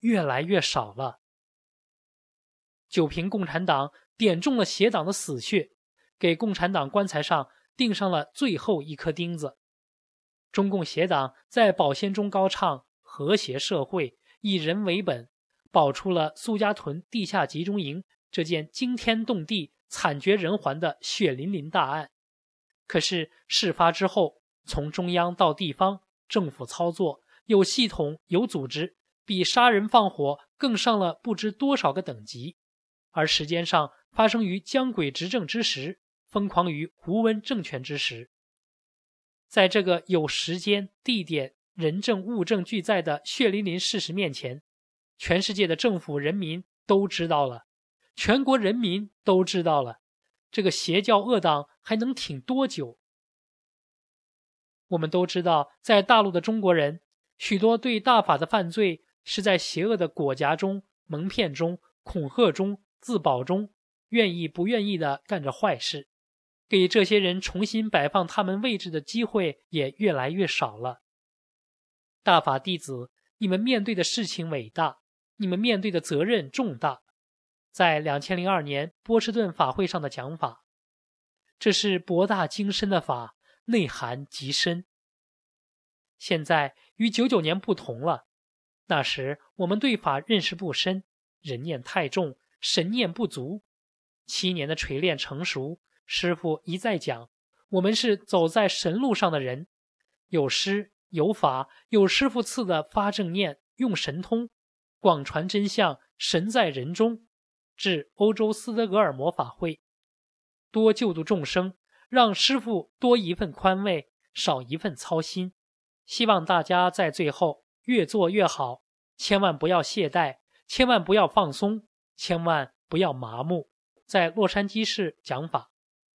越来越少了。九平共产党点中了邪党的死穴，给共产党棺材上钉上了最后一颗钉子。中共邪党在保鲜中高唱和谐社会，以人为本，爆出了苏家屯地下集中营这件惊天动地、惨绝人寰的血淋淋大案。可是事发之后，从中央到地方，政府操作有系统有组织，比杀人放火更上了不知多少个等级。而时间上发生于江轨执政之时，疯狂于胡温政权之时。在这个有时间、地点、人证物证俱在的血淋淋事实面前，全世界的政府人民都知道了，全国人民都知道了，这个邪教恶党还能挺多久？我们都知道，在大陆的中国人，许多对大法的犯罪是在邪恶的裹挟中、蒙骗中、恐吓中、自保中，愿意不愿意地干着坏事。给这些人重新摆放他们位置的机会也越来越少了。大法弟子，你们面对的事情伟大，你们面对的责任重大。在两千零二年波士顿法会上的讲法，这是博大精深的法，内涵极深。现在与九九年不同了，那时我们对法认识不深，人念太重，神念不足。七年的锤炼成熟，师父一再讲，我们是走在神路上的人，有师有法，有师父赐的发正念，用神通，广传真相，神在人中。至欧洲斯德哥尔摩法会，多救度众生，让师父多一份宽慰，少一份操心。希望大家在最后越做越好，千万不要懈怠，千万不要放松，千万不要麻木。在洛杉矶市讲法。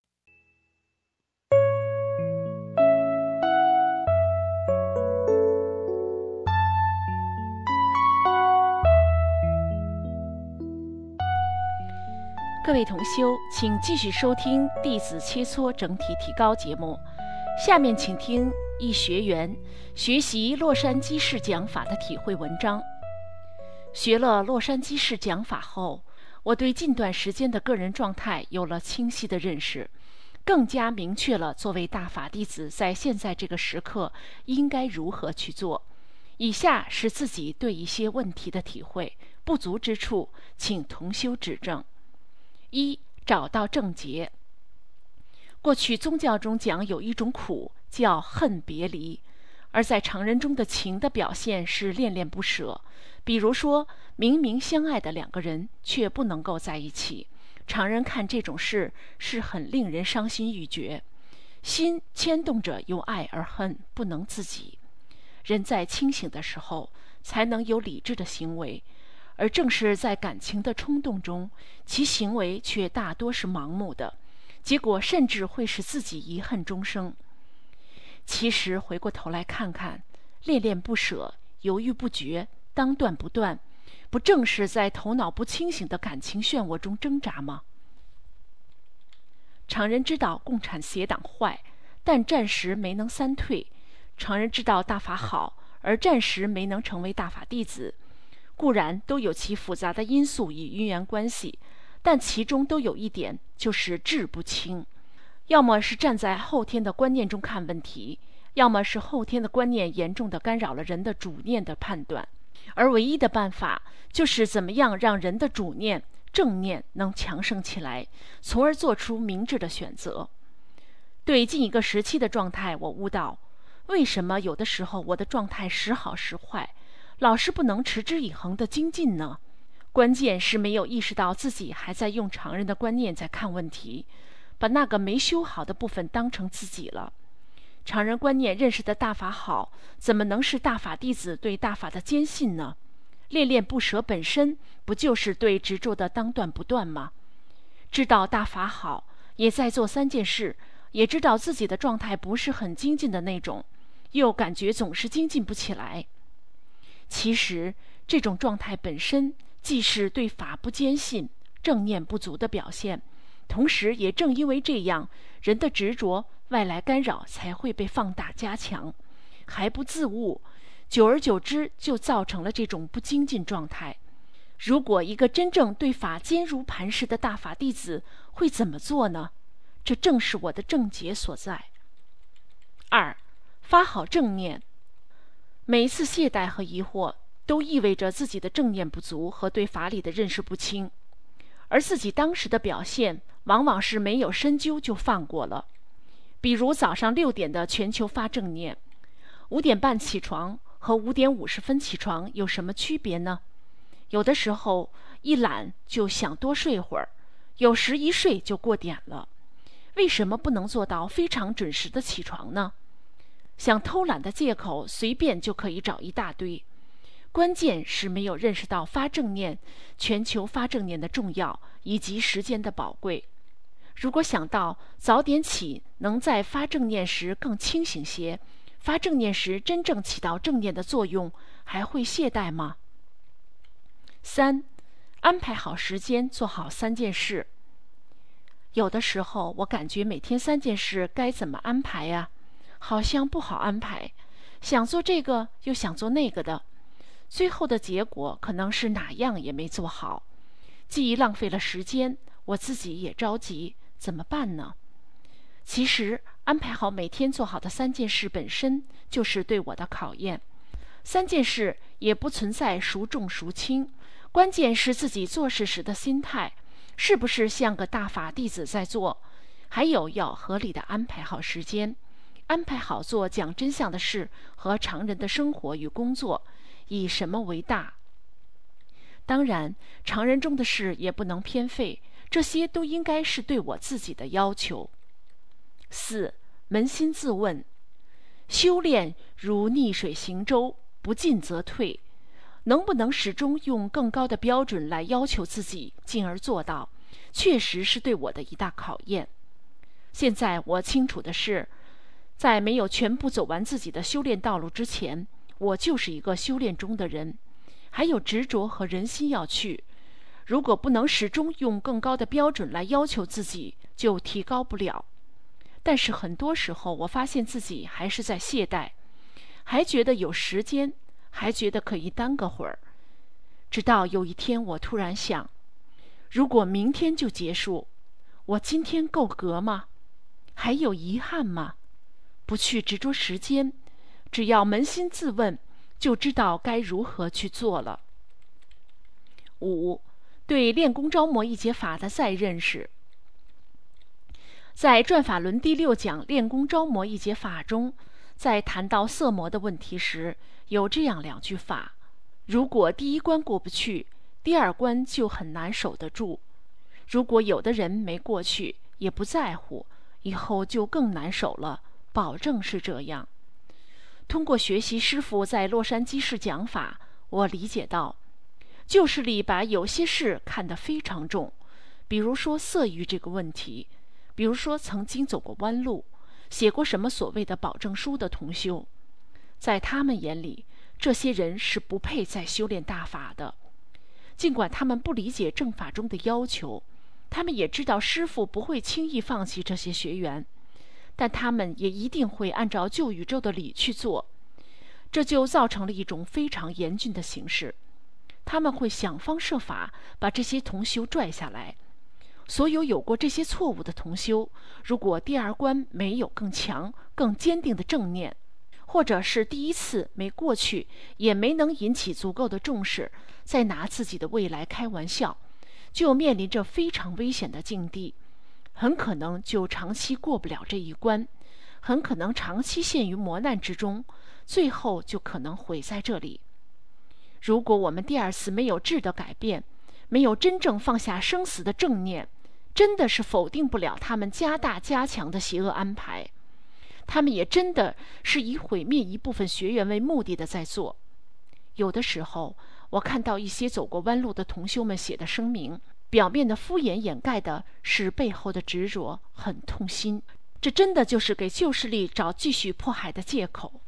各位同修，请继续收听《弟子切磋整体提高》节目。下面请听一学员学习洛杉矶市讲法的体会文章。学了洛杉矶市讲法后，我对近段时间的个人状态有了清晰的认识，更加明确了作为大法弟子在现在这个时刻应该如何去做。以下是自己对一些问题的体会，不足之处请同修指正。一、找到症结。过去宗教中讲有一种苦叫恨别离，而在常人中的情的表现是恋恋不舍。比如说明明相爱的两个人却不能够在一起，常人看这种事是很令人伤心欲绝，心牵动着由爱而恨，不能自己。人在清醒的时候才能有理智的行为，而正是在感情的冲动中，其行为却大多是盲目的，结果甚至会使自己遗恨终生。其实回过头来看看，恋恋不舍、犹豫不决、当断不断，不正是在头脑不清醒的感情漩涡中挣扎吗？常人知道共产邪党坏，但暂时没能三退；常人知道大法好，而暂时没能成为大法弟子。固然都有其复杂的因素与因缘关系，但其中都有一点，就是志不清。要么是站在后天的观念中看问题，要么是后天的观念严重地干扰了人的主念的判断。而唯一的办法，就是怎么样让人的主念、正念能强盛起来，从而做出明智的选择。对近一个时期的状态，我悟到，为什么有的时候我的状态时好时坏，老是不能持之以恒的精进呢？关键是没有意识到自己还在用常人的观念在看问题，把那个没修好的部分当成自己了。常人观念认识的大法好，怎么能是大法弟子对大法的坚信呢？恋恋不舍本身不就是对执着的当断不断吗？知道大法好，也在做三件事，也知道自己的状态不是很精进的那种，又感觉总是精进不起来。其实这种状态本身既是对法不坚信、正念不足的表现，同时也正因为这样，人的执着、外来干扰才会被放大加强。还不自悟， 久而久之就造成了这种不精进状态。如果一个真正对法坚如磐石的大法弟子会怎么做呢？这正是我的症结所在。二，发好正念。每一次懈怠和疑惑都意味着自己的正念不足和对法理的认识不清，而自己当时的表现往往是没有深究就放过了。比如早上六点的全球发正念，五点半起床和五点五十分起床有什么区别呢？有的时候一懒就想多睡会儿，有时一睡就过点了。为什么不能做到非常准时的起床呢？想偷懒的借口随便就可以找一大堆，关键是没有认识到发正念、全球发正念的重要以及时间的宝贵。如果想到早点起能在发正念时更清醒些，发正念时真正起到正念的作用，还会懈怠吗？三，安排好时间，做好三件事。有的时候我感觉每天三件事该怎么安排呀？好像不好安排，想做这个又想做那个的，最后的结果可能是哪样也没做好，既浪费了时间，我自己也着急，怎么办呢？其实安排好每天做好的三件事本身就是对我的考验。三件事也不存在孰重孰轻，关键是自己做事时的心态，是不是像个大法弟子在做。还有要合理的安排好时间，安排好做讲真相的事和常人的生活与工作，以什么为大？当然，常人中的事也不能偏废，这些都应该是对我自己的要求。四，扪心自问。修炼如逆水行舟，不进则退。能不能始终用更高的标准来要求自己，进而做到，确实是对我的一大考验。现在我清楚的是，在没有全部走完自己的修炼道路之前，我就是一个修炼中的人，还有执着和人心要去。如果不能始终用更高的标准来要求自己，就提高不了。但是很多时候我发现自己还是在懈怠，还觉得有时间，还觉得可以耽搁会儿。直到有一天我突然想，如果明天就结束，我今天够格吗？还有遗憾吗？不去执着时间，只要扪心自问，就知道该如何去做了。五，对练功招魔一节法的再认识。在转法轮第六讲练功招魔一节法中，在谈到色魔的问题时，有这样两句法：如果第一关过不去，第二关就很难守得住；如果有的人没过去，也不在乎，以后就更难守了，保证是这样。通过学习师父在洛杉矶市讲法，我理解到，旧势力把有些事看得非常重，比如说色欲这个问题，比如说曾经走过弯路，写过什么所谓的保证书的同修，在他们眼里，这些人是不配再修炼大法的。尽管他们不理解正法中的要求，他们也知道师父不会轻易放弃这些学员，但他们也一定会按照旧宇宙的理去做，这就造成了一种非常严峻的形势。他们会想方设法把这些同修拽下来。所有有过这些错误的同修，如果第二关没有更强、更坚定的正念，或者是第一次没过去，也没能引起足够的重视，再拿自己的未来开玩笑，就面临着非常危险的境地，很可能就长期过不了这一关，很可能长期陷于磨难之中，最后就可能毁在这里。如果我们第二次没有质的改变，没有真正放下生死的正念，真的是否定不了他们加大加强的邪恶安排。他们也真的是以毁灭一部分学员为目的的在做。有的时候我看到一些走过弯路的同修们写的声明，表面的敷衍掩盖的是背后的执着，很痛心。这真的就是给旧势力找继续迫害的借口。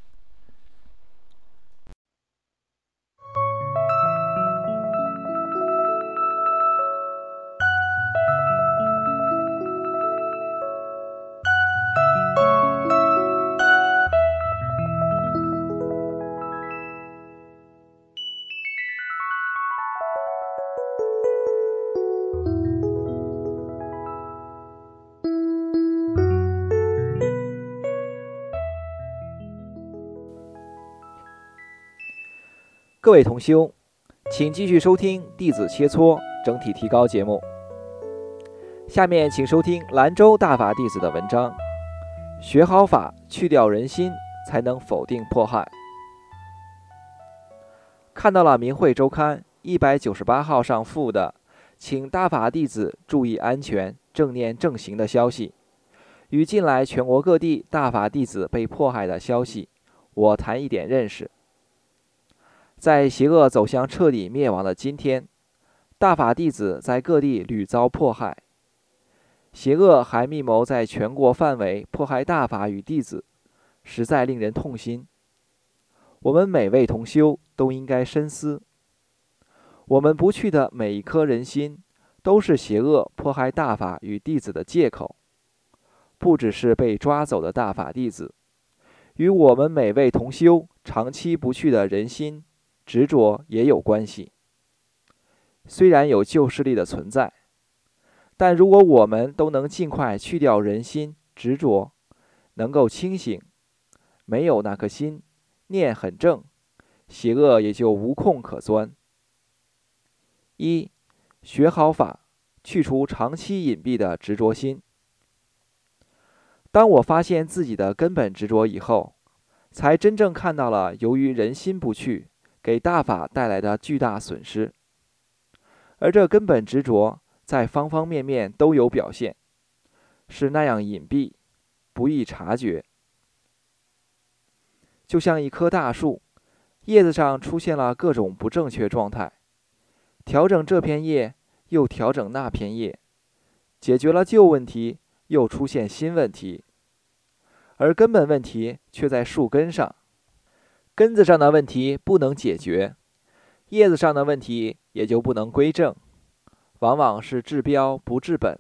各位同修，请继续收听《弟子切磋整体提高》节目。下面请收听兰州大法弟子的文章：学好法，去掉人心，才能否定迫害。看到了《明慧周刊》一百九十八号上附的请大法弟子注意安全、正念正行的消息，与近来全国各地大法弟子被迫害的消息，我谈一点认识。在邪恶走向彻底灭亡的今天，大法弟子在各地屡遭迫害，邪恶还密谋在全国范围迫害大法与弟子，实在令人痛心。我们每位同修都应该深思，我们不去的每一颗人心，都是邪恶迫害大法与弟子的借口。不只是被抓走的大法弟子，与我们每位同修长期不去的人心执着也有关系。虽然有旧势力的存在，但如果我们都能尽快去掉人心执着，能够清醒，没有那颗心，念很正，邪恶也就无空可钻。一、学好法，去除长期隐蔽的执着心。当我发现自己的根本执着以后，才真正看到了由于人心不去，给大法带来的巨大损失。而这根本执着在方方面面都有表现，是那样隐蔽，不易察觉。就像一棵大树，叶子上出现了各种不正确状态，调整这片叶，又调整那片叶，解决了旧问题，又出现新问题，而根本问题却在树根上。根子上的问题不能解决，叶子上的问题也就不能归正，往往是治标不治本。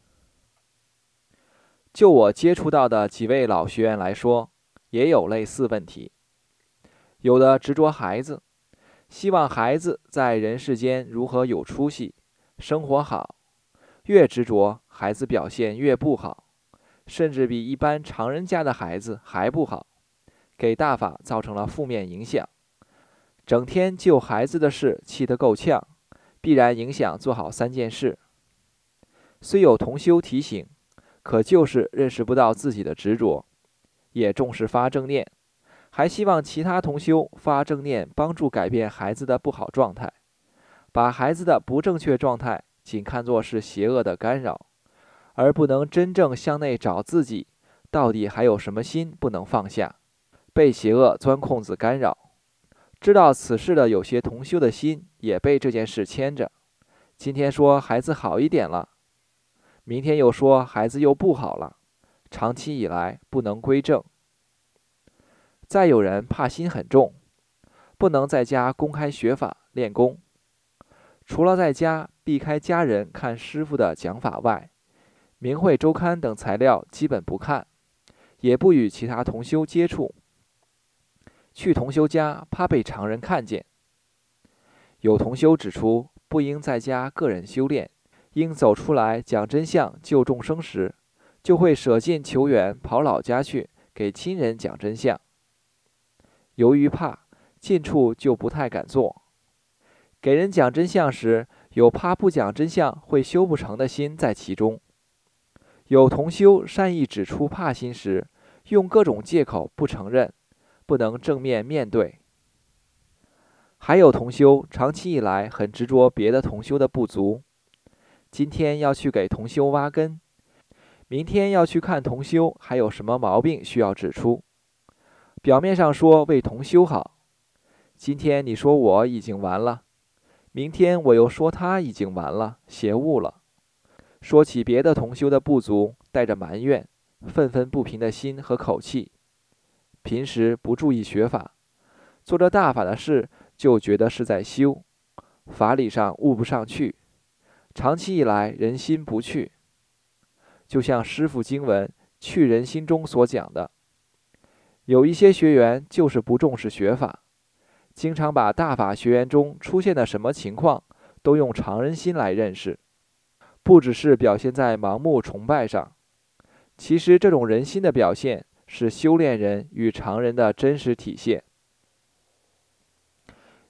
就我接触到的几位老学员来说，也有类似问题。有的执着孩子，希望孩子在人世间如何有出息，生活好，越执着，孩子表现越不好，甚至比一般常人家的孩子还不好，给大法造成了负面影响。整天就孩子的事气得够呛，必然影响做好三件事。虽有同修提醒，可就是认识不到自己的执着，也重视发正念，还希望其他同修发正念帮助改变孩子的不好状态，把孩子的不正确状态仅看作是邪恶的干扰，而不能真正向内找自己到底还有什么心不能放下，被邪恶钻空子干扰。知道此事的有些同修的心也被这件事牵着，今天说孩子好一点了，明天又说孩子又不好了，长期以来不能归正。再有人怕心很重，不能在家公开学法练功，除了在家避开家人看师父的讲法外，明慧周刊等材料基本不看，也不与其他同修接触。去同修家怕被常人看见。有同修指出，不应在家个人修炼，应走出来讲真相救众生时，就会舍近求远跑老家去给亲人讲真相。由于怕，近处就不太敢做。给人讲真相时，有怕不讲真相会修不成的心在其中。有同修善意指出怕心时，用各种借口不承认，不能正面面对。还有同修长期以来很执着别的同修的不足，今天要去给同修挖根，明天要去看同修还有什么毛病需要指出。表面上说为同修好，今天你说我已经完了，明天我又说他已经完了，邪误了。说起别的同修的不足，带着埋怨、愤愤不平的心和口气。平时不注意学法，做着大法的事就觉得是在修，法理上悟不上去，长期以来人心不去。就像师父经文去人心中所讲的，有一些学员就是不重视学法，经常把大法学员中出现的什么情况都用常人心来认识，不只是表现在盲目崇拜上，其实这种人心的表现是修炼人与常人的真实体现。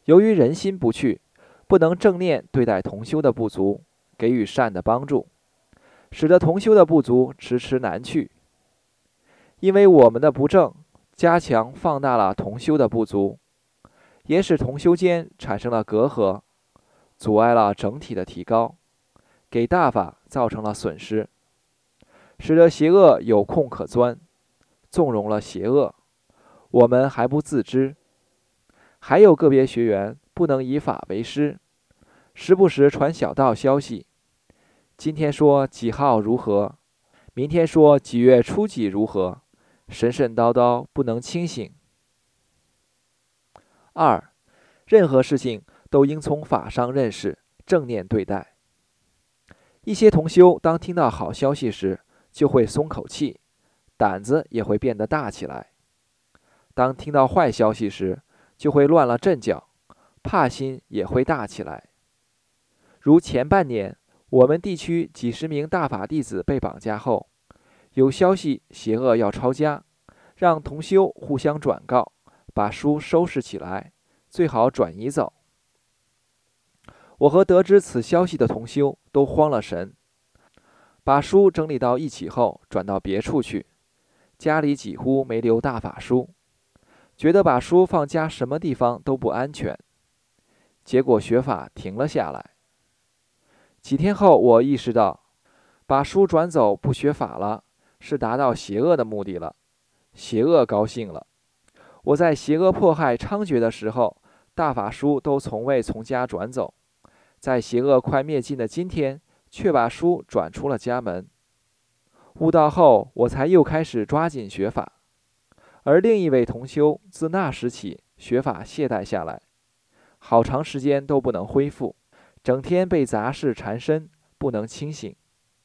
由于人心不去，不能正念对待同修的不足，给予善的帮助，使得同修的不足迟迟难去。因为我们的不正，加强放大了同修的不足，也使同修间产生了隔阂，阻碍了整体的提高，给大法造成了损失，使得邪恶有空可钻，纵容了邪恶，我们还不自知。还有个别学员不能以法为师，时不时传小道消息，今天说几号如何，明天说几月初几如何，神神叨叨，不能清醒。二，任何事情都应从法上认识，正念对待。一些同修当听到好消息时，就会松口气，胆子也会变得大起来；当听到坏消息时，就会乱了阵脚，怕心也会大起来。如前半年，我们地区几十名大法弟子被绑架后，有消息邪恶要抄家，让同修互相转告，把书收拾起来，最好转移走。我和得知此消息的同修都慌了神，把书整理到一起后转到别处去，家里几乎没留大法书，觉得把书放家什么地方都不安全，结果学法停了下来。几天后，我意识到，把书转走不学法了，是达到邪恶的目的了，邪恶高兴了。我在邪恶迫害猖獗的时候，大法书都从未从家转走，在邪恶快灭尽的今天，却把书转出了家门。悟道后，我才又开始抓紧学法，而另一位同修自那时起学法懈怠下来，好长时间都不能恢复，整天被杂事缠身，不能清醒。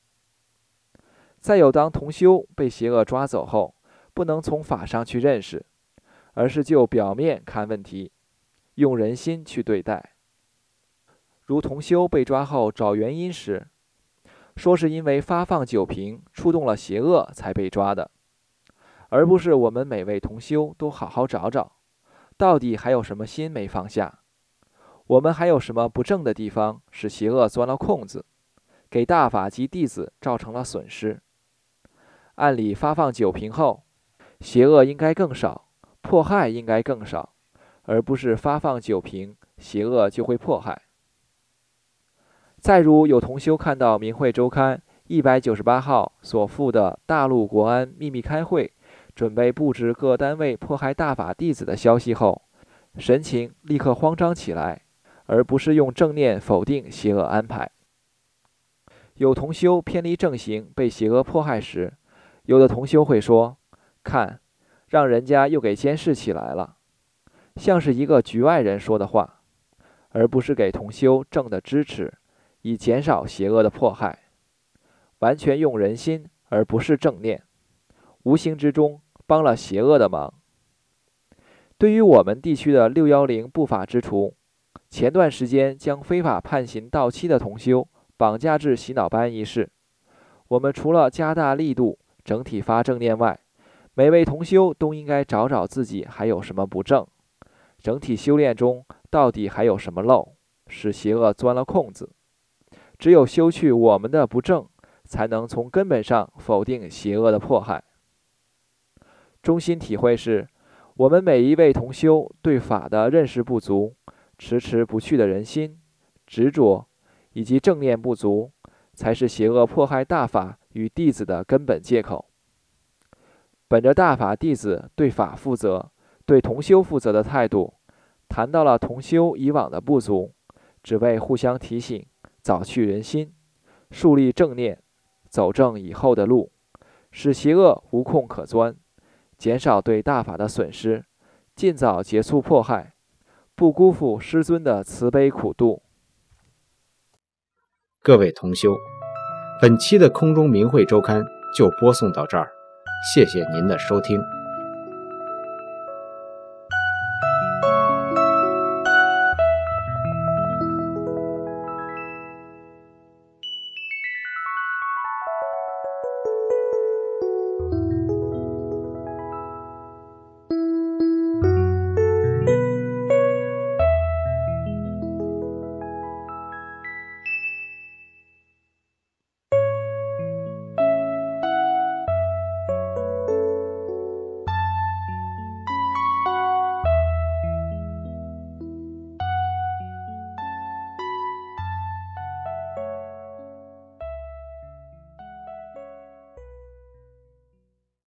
再有当同修被邪恶抓走后，不能从法上去认识，而是就表面看问题，用人心去对待。如同修被抓后找原因时，说是因为发放酒瓶触动了邪恶才被抓的，而不是我们每位同修都好好找找，到底还有什么心没放下，我们还有什么不正的地方使邪恶钻了空子，给大法及弟子造成了损失。按理发放酒瓶后，邪恶应该更少，迫害应该更少，而不是发放酒瓶，邪恶就会迫害。再如有同修看到明慧周刊一百九十八号所附的大陆国安秘密开会，准备布置各单位迫害大法弟子的消息后，神情立刻慌张起来，而不是用正念否定邪恶安排。有同修偏离正行被邪恶迫害时，有的同修会说，看，让人家又给监视起来了，像是一个局外人说的话，而不是给同修正的支持，以减少邪恶的迫害，完全用人心而不是正念，无形之中帮了邪恶的忙。对于我们地区的六一零不法之徒，前段时间将非法判刑到期的同修绑架至洗脑班一事，我们除了加大力度整体发正念外，每位同修都应该找找自己还有什么不正，整体修炼中到底还有什么漏，使邪恶钻了空子。只有修去我们的不正，才能从根本上否定邪恶的迫害。衷心体会是，我们每一位同修对法的认识不足，迟迟不去的人心、执着以及正念不足，才是邪恶迫害大法与弟子的根本借口。本着大法弟子对法负责、对同修负责的态度，谈到了同修以往的不足，只为互相提醒，早去人心，树立正念，走正以后的路，使邪恶无空可钻，减少对大法的损失，尽早结束迫害，不辜负师尊的慈悲苦度。 各位同修，本期的空中明慧周刊就播送到这儿，谢谢您的收听。